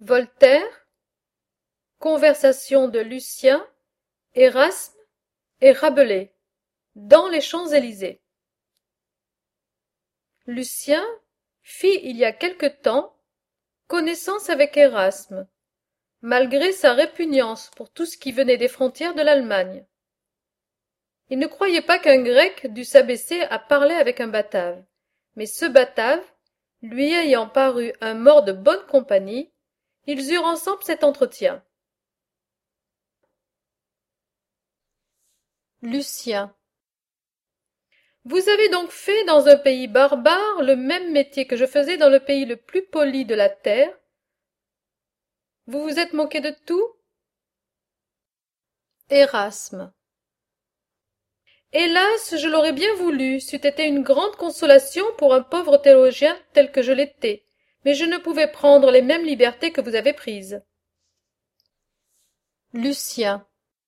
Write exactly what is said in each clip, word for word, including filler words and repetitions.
Voltaire, Conversation de Lucien, Erasme et Rabelais, dans les Champs-Élysées. Lucien fit il y a quelque temps connaissance avec Erasme, malgré sa répugnance pour tout ce qui venait des frontières de l'Allemagne. Il ne croyait pas qu'un Grec dût s'abaisser à parler avec un Batave, mais ce Batave, lui ayant paru un mort de bonne compagnie, ils eurent ensemble cet entretien. Lucien. Vous avez donc fait dans un pays barbare le même métier que je faisais dans le pays le plus poli de la terre. Vous vous êtes moqué de tout? Erasme. Hélas, je l'aurais bien voulu, c'eût été une grande consolation pour un pauvre théologien tel que je l'étais, mais je ne pouvais prendre les mêmes libertés que vous avez prises. Lucien.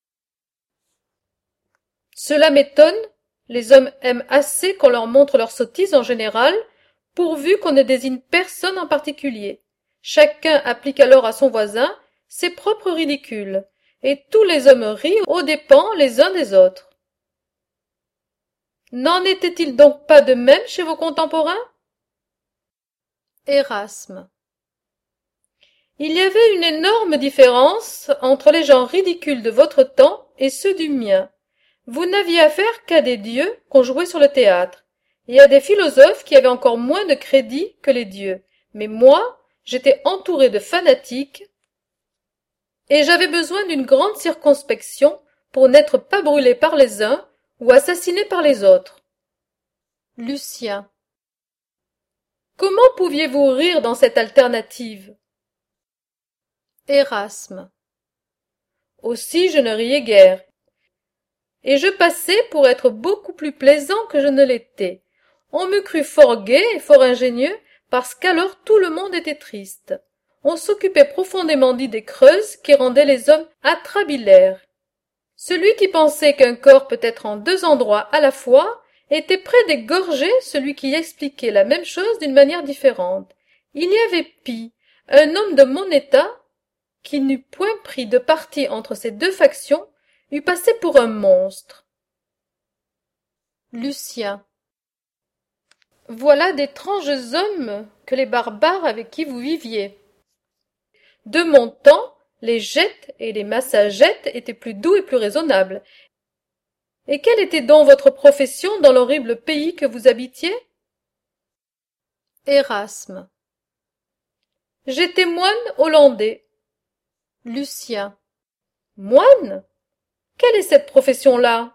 Cela m'étonne, les hommes aiment assez qu'on leur montre leurs sottises en général, pourvu qu'on ne désigne personne en particulier. Chacun applique alors à son voisin ses propres ridicules, et tous les hommes rient aux dépens les uns des autres. N'en était-il donc pas de même chez vos contemporains? Erasme. Il y avait une énorme différence entre les gens ridicules de votre temps et ceux du mien. Vous n'aviez affaire qu'à des dieux qu'on jouait sur le théâtre, et à des philosophes qui avaient encore moins de crédit que les dieux. Mais moi, j'étais entouré de fanatiques, et j'avais besoin d'une grande circonspection pour n'être pas brûlé par les uns ou assassiné par les autres. Lucien. Comment pouviez-vous rire dans cette alternative? Erasme. Aussi je ne riais guère, et je passais pour être beaucoup plus plaisant que je ne l'étais. On me crut fort gai et fort ingénieux, parce qu'alors tout le monde était triste. On s'occupait profondément d'idées creuses qui rendaient les hommes atrabilaires. Celui qui pensait qu'un corps peut être en deux endroits à la fois était près d'égorger celui qui expliquait la même chose d'une manière différente. Il y avait pis, un homme de mon état, qui n'eût point pris de parti entre ces deux factions, eût passé pour un monstre. Lucien. Voilà d'étranges hommes que les barbares avec qui vous viviez. De mon temps, les gettes et les massagettes étaient plus doux et plus raisonnables. Et quelle était donc votre profession dans l'horrible pays que vous habitiez? Erasme. J'étais moine hollandais. Lucien. Moine? Quelle est cette profession-là?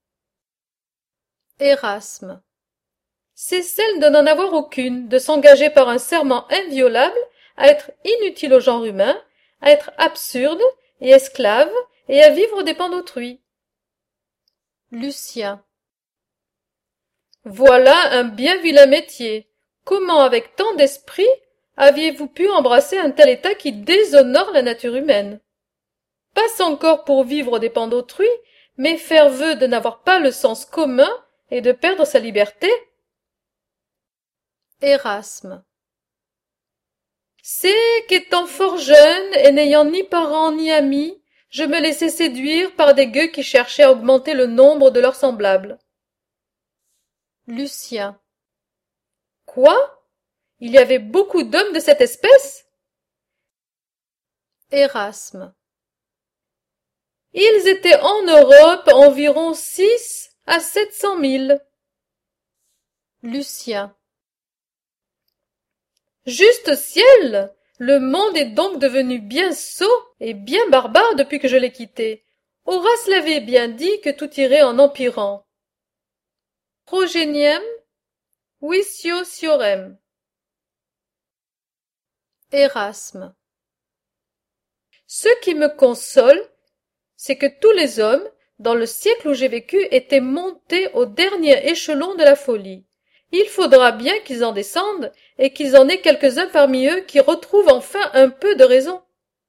Erasme. C'est celle de n'en avoir aucune, de s'engager par un serment inviolable à être inutile au genre humain, à être absurde et esclave, et à vivre aux dépens d'autrui. Lucien. Voilà un bien vilain métier. Comment, avec tant d'esprit, aviez-vous pu embrasser un tel état qui déshonore la nature humaine? Pas encore pour vivre aux dépens d'autrui, mais faire vœu de n'avoir pas le sens commun et de perdre sa liberté? Erasme. C'est qu'étant fort jeune et n'ayant ni parents ni amis, je me laissais séduire par des gueux qui cherchaient à augmenter le nombre de leurs semblables. Lucien. Quoi? Il y avait beaucoup d'hommes de cette espèce? Erasme. Ils étaient en Europe environ six à sept cent mille. Lucien. Juste ciel! Le monde est donc devenu bien sot et bien barbare depuis que je l'ai quitté. Horace l'avait bien dit que tout irait en empirant. Progeniem vicios siorem. Erasme. Ce qui me console, c'est que tous les hommes, dans le siècle où j'ai vécu, étaient montés au dernier échelon de la folie. Il faudra bien qu'ils en descendent, et qu'ils en aient quelques-uns parmi eux qui retrouvent enfin un peu de raison.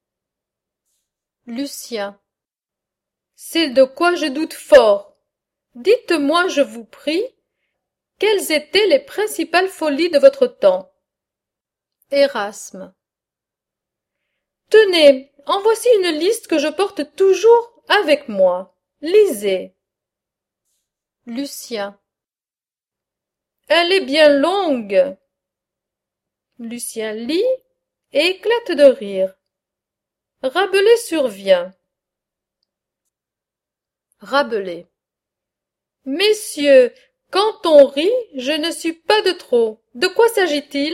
Lucien. C'est de quoi je doute fort. Dites-moi, je vous prie, quelles étaient les principales folies de votre temps? Erasme. Tenez, en voici une liste que je porte toujours avec moi. Lisez. Lucien. Elle est bien longue. Lucien lit et éclate de rire. Rabelais survient. Rabelais. Messieurs, quand on rit, je ne suis pas de trop. De quoi s'agit-il?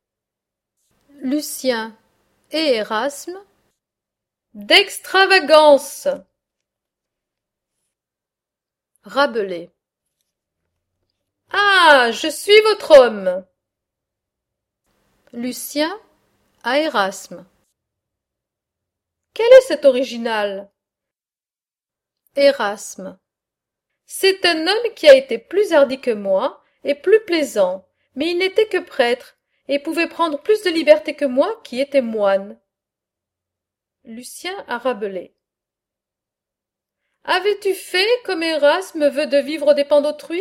Lucien et Erasme. D'extravagance. Rabelais. Ah, je suis votre homme. Lucien à Erasme. Quel est cet original? Erasme. C'est un homme qui a été plus hardi que moi et plus plaisant, mais il n'était que prêtre et pouvait prendre plus de liberté que moi qui étais moine. Lucien à Rabelais. Avais-tu fait comme Erasme veut de vivre aux dépens d'autrui?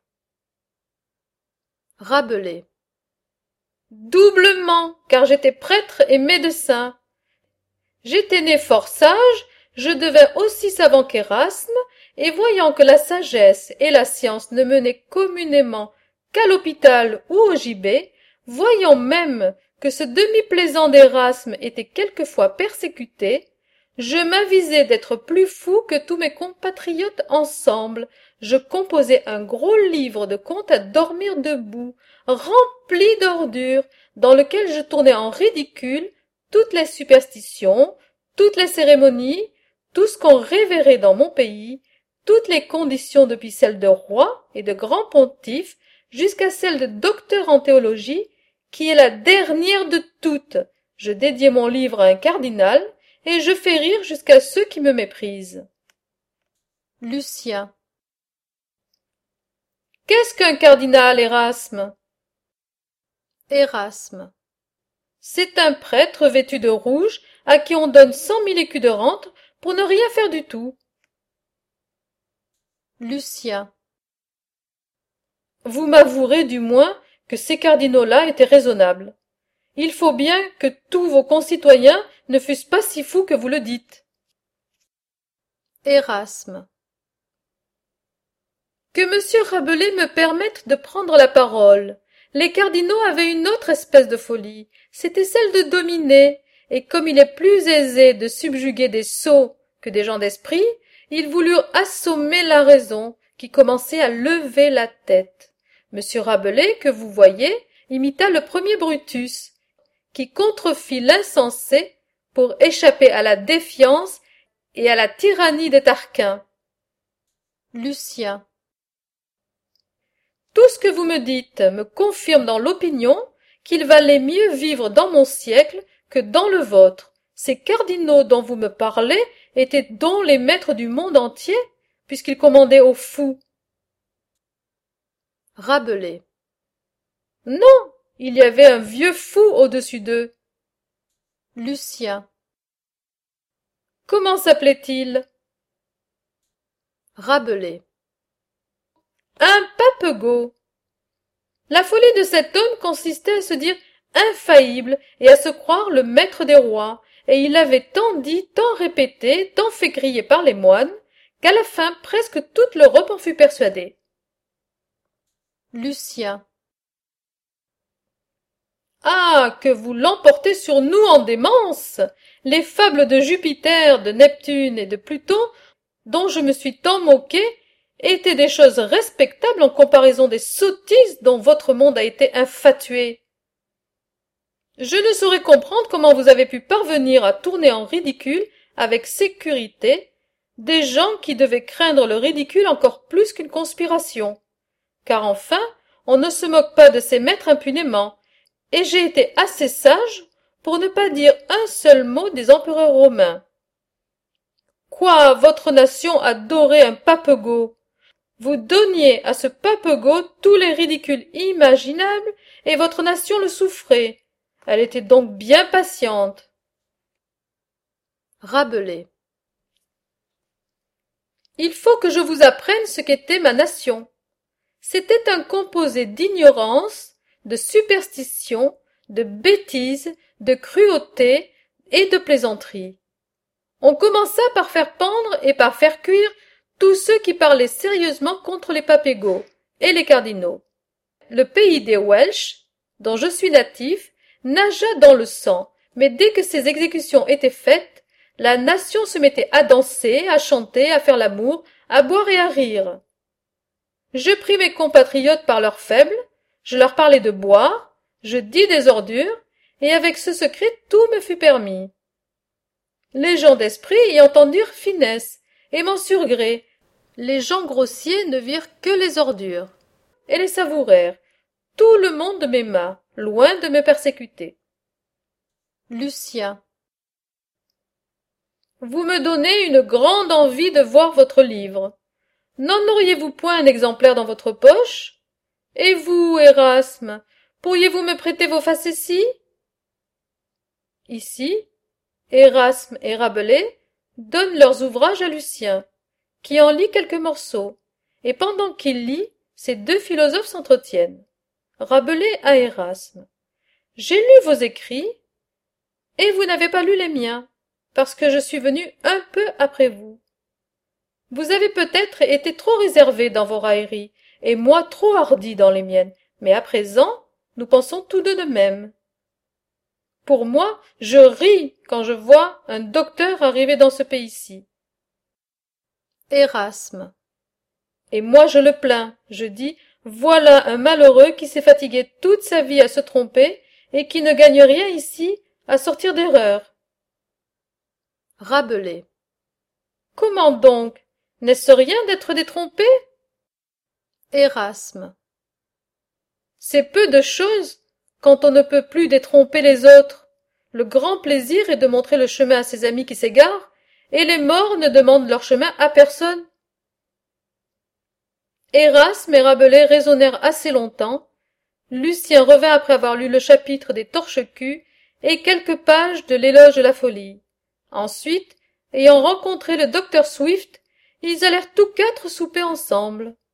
Rabelais. Doublement, car j'étais prêtre et médecin. J'étais né fort sage, je devais aussi savant qu'Erasme, et voyant que la sagesse et la science ne menaient communément qu'à l'hôpital ou au gibet, voyant même que ce demi-plaisant d'Erasme était quelquefois persécuté, je m'avisai d'être plus fou que tous mes compatriotes ensemble. Je composai un gros livre de contes à dormir debout, rempli d'ordures, dans lequel je tournais en ridicule toutes les superstitions, toutes les cérémonies, tout ce qu'on révérait dans mon pays, toutes les conditions depuis celles de roi et de grand pontife jusqu'à celle de docteur en théologie, qui est la dernière de toutes. Je dédiai mon livre à un cardinal, et je fais rire jusqu'à ceux qui me méprisent. Lucien. Qu'est-ce qu'un cardinal, Erasme? Erasme. C'est un prêtre vêtu de rouge à qui on donne cent mille écus de rente pour ne rien faire du tout. Lucien. Vous m'avouerez du moins que ces cardinaux-là étaient raisonnables. Il faut bien que tous vos concitoyens ne fussent pas si fous que vous le dites. Erasme. Que monsieur Rabelais me permette de prendre la parole. Les cardinaux avaient une autre espèce de folie, c'était celle de dominer, et comme il est plus aisé de subjuguer des sots que des gens d'esprit, ils voulurent assommer la raison, qui commençait à lever la tête. Monsieur Rabelais, que vous voyez, imita le premier Brutus, qui contrefit l'insensé pour échapper à la défiance et à la tyrannie des Tarquins. Lucien. Tout ce que vous me dites me confirme dans l'opinion qu'il valait mieux vivre dans mon siècle que dans le vôtre. Ces cardinaux dont vous me parlez étaient donc les maîtres du monde entier, puisqu'ils commandaient aux fous. Rabelais. Non, il y avait un vieux fou au-dessus d'eux. Lucien. Comment s'appelait-il? Rabelais. Un papegot. La folie de cet homme consistait à se dire infaillible et à se croire le maître des rois, et il avait tant dit, tant répété, tant fait crier par les moines, qu'à la fin presque toute l'Europe en fut persuadée. Lucien. Ah, que vous l'emportez sur nous en démence! Les fables de Jupiter, de Neptune et de Pluton, dont je me suis tant moqué, étaient des choses respectables en comparaison des sottises dont votre monde a été infatué. Je ne saurais comprendre comment vous avez pu parvenir à tourner en ridicule avec sécurité des gens qui devaient craindre le ridicule encore plus qu'une conspiration. Car enfin, on ne se moque pas de ses maîtres impunément, et j'ai été assez sage pour ne pas dire un seul mot des empereurs romains. Quoi, votre nation adorait un papegot? Vous donniez à ce papegot tous les ridicules imaginables, et votre nation le souffrait. Elle était donc bien patiente. Rabelais. Il faut que je vous apprenne ce qu'était ma nation. C'était un composé d'ignorance, de superstition, de bêtise, de cruauté, et de plaisanteries. On commença par faire pendre et par faire cuire tous ceux qui parlaient sérieusement contre les papégots et les cardinaux. Le pays des Welsh, dont je suis natif, nagea dans le sang, mais dès que ces exécutions étaient faites, la nation se mettait à danser, à chanter, à faire l'amour, à boire et à rire. Je pris mes compatriotes par leurs faibles, je leur parlais de boire, je dis des ordures, et avec ce secret tout me fut permis. Les gens d'esprit y entendirent finesse, et m'en surent gré. Les gens grossiers ne virent que les ordures, et les savourèrent. Tout le monde m'aima, loin de me persécuter. Lucien. Vous me donnez une grande envie de voir votre livre. N'en auriez-vous point un exemplaire dans votre poche? Et vous, Erasme, pourriez-vous me prêter vos facéties? Ici, Erasme et Rabelais donnent leurs ouvrages à Lucien, qui en lit quelques morceaux, et pendant qu'il lit, ces deux philosophes s'entretiennent. Rabelais à Erasme. J'ai lu vos écrits, et vous n'avez pas lu les miens, parce que je suis venu un peu après vous. Vous avez peut-être été trop réservé dans vos railleries, et moi trop hardi dans les miennes, mais à présent, nous pensons tous deux de même. Pour moi, je ris quand je vois un docteur arriver dans ce pays-ci. Erasme. Et moi je le plains, je dis, voilà un malheureux qui s'est fatigué toute sa vie à se tromper, et qui ne gagne rien ici à sortir d'erreur. Rabelais. Comment donc? N'est-ce rien d'être détrompé? Erasme. C'est peu de chose quand on ne peut plus détromper les autres. Le grand plaisir est de montrer le chemin à ses amis qui s'égarent, et les morts ne demandent leur chemin à personne. Erasme et Rabelais raisonnèrent assez longtemps. Lucien revint après avoir lu le chapitre des torche-culs et quelques pages de l'éloge de la folie. Ensuite, ayant rencontré le docteur Swift, ils allèrent tous quatre souper ensemble.